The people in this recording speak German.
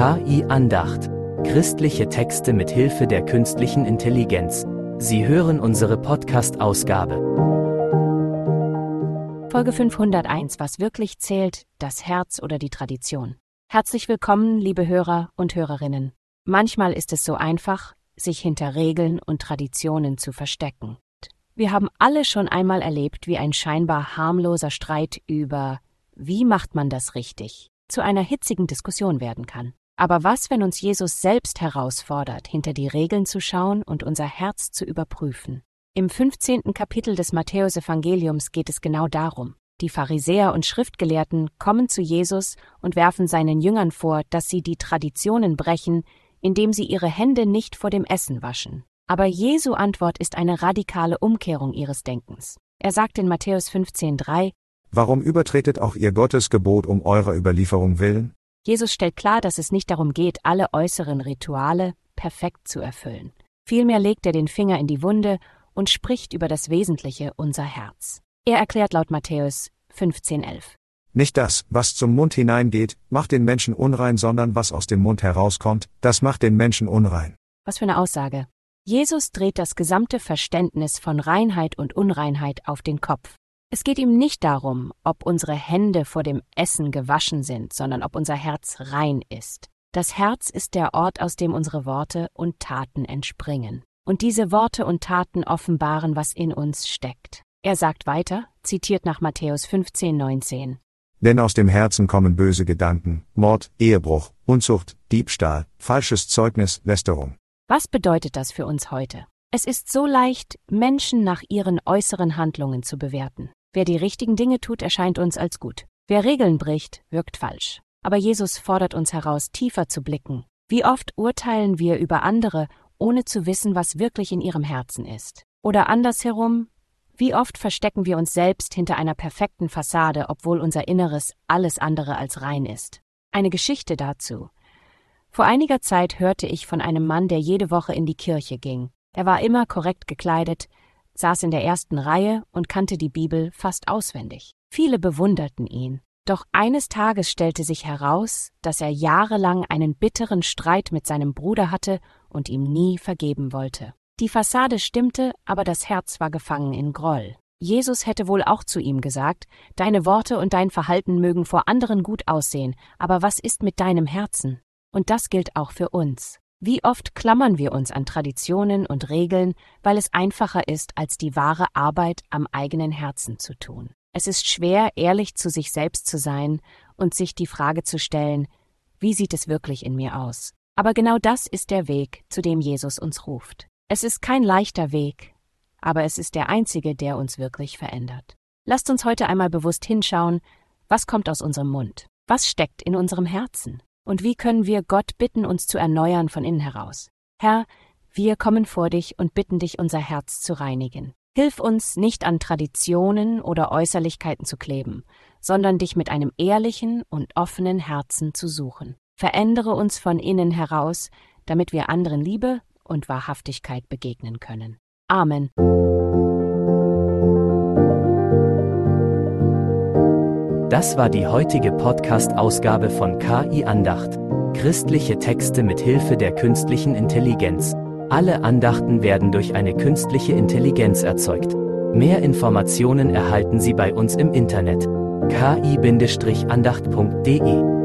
KI Andacht. Christliche Texte mit Hilfe der künstlichen Intelligenz. Sie hören unsere Podcast-Ausgabe. Folge 501. Was wirklich zählt, das Herz oder die Tradition? Herzlich willkommen, liebe Hörer und Hörerinnen. Manchmal ist es so einfach, sich hinter Regeln und Traditionen zu verstecken. Wir haben alle schon einmal erlebt, wie ein scheinbar harmloser Streit über „Wie macht man das richtig?" zu einer hitzigen Diskussion werden kann. Aber was, wenn uns Jesus selbst herausfordert, hinter die Regeln zu schauen und unser Herz zu überprüfen? Im 15. Kapitel des Matthäusevangeliums geht es genau darum. Die Pharisäer und Schriftgelehrten kommen zu Jesus und werfen seinen Jüngern vor, dass sie die Traditionen brechen, indem sie ihre Hände nicht vor dem Essen waschen. Aber Jesu Antwort ist eine radikale Umkehrung ihres Denkens. Er sagt in Matthäus 15,3: Warum übertretet auch ihr Gottes Gebot um eurer Überlieferung willen? Jesus stellt klar, dass es nicht darum geht, alle äußeren Rituale perfekt zu erfüllen. Vielmehr legt er den Finger in die Wunde und spricht über das Wesentliche, unser Herz. Er erklärt laut Matthäus 15,11: Nicht das, was zum Mund hineingeht, macht den Menschen unrein, sondern was aus dem Mund herauskommt, das macht den Menschen unrein. Was für eine Aussage. Jesus dreht das gesamte Verständnis von Reinheit und Unreinheit auf den Kopf. Es geht ihm nicht darum, ob unsere Hände vor dem Essen gewaschen sind, sondern ob unser Herz rein ist. Das Herz ist der Ort, aus dem unsere Worte und Taten entspringen. Und diese Worte und Taten offenbaren, was in uns steckt. Er sagt weiter, zitiert nach Matthäus 15,19: Denn aus dem Herzen kommen böse Gedanken, Mord, Ehebruch, Unzucht, Diebstahl, falsches Zeugnis, Lästerung. Was bedeutet das für uns heute? Es ist so leicht, Menschen nach ihren äußeren Handlungen zu bewerten. Wer die richtigen Dinge tut, erscheint uns als gut. Wer Regeln bricht, wirkt falsch. Aber Jesus fordert uns heraus, tiefer zu blicken. Wie oft urteilen wir über andere, ohne zu wissen, was wirklich in ihrem Herzen ist? Oder andersherum, wie oft verstecken wir uns selbst hinter einer perfekten Fassade, obwohl unser Inneres alles andere als rein ist? Eine Geschichte dazu. Vor einiger Zeit hörte ich von einem Mann, der jede Woche in die Kirche ging. Er war immer korrekt gekleidet, saß in der ersten Reihe und kannte die Bibel fast auswendig. Viele bewunderten ihn. Doch eines Tages stellte sich heraus, dass er jahrelang einen bitteren Streit mit seinem Bruder hatte und ihm nie vergeben wollte. Die Fassade stimmte, aber das Herz war gefangen in Groll. Jesus hätte wohl auch zu ihm gesagt: Deine Worte und dein Verhalten mögen vor anderen gut aussehen, aber was ist mit deinem Herzen? Und das gilt auch für uns. Wie oft klammern wir uns an Traditionen und Regeln, weil es einfacher ist, als die wahre Arbeit am eigenen Herzen zu tun. Es ist schwer, ehrlich zu sich selbst zu sein und sich die Frage zu stellen: Wie sieht es wirklich in mir aus? Aber genau das ist der Weg, zu dem Jesus uns ruft. Es ist kein leichter Weg, aber es ist der einzige, der uns wirklich verändert. Lasst uns heute einmal bewusst hinschauen, was kommt aus unserem Mund? Was steckt in unserem Herzen? Und wie können wir Gott bitten, uns zu erneuern von innen heraus? Herr, wir kommen vor dich und bitten dich, unser Herz zu reinigen. Hilf uns, nicht an Traditionen oder Äußerlichkeiten zu kleben, sondern dich mit einem ehrlichen und offenen Herzen zu suchen. Verändere uns von innen heraus, damit wir anderen Liebe und Wahrhaftigkeit begegnen können. Amen. Das war die heutige Podcast-Ausgabe von KI Andacht. Christliche Texte mit Hilfe der künstlichen Intelligenz. Alle Andachten werden durch eine künstliche Intelligenz erzeugt. Mehr Informationen erhalten Sie bei uns im Internet: ki-andacht.de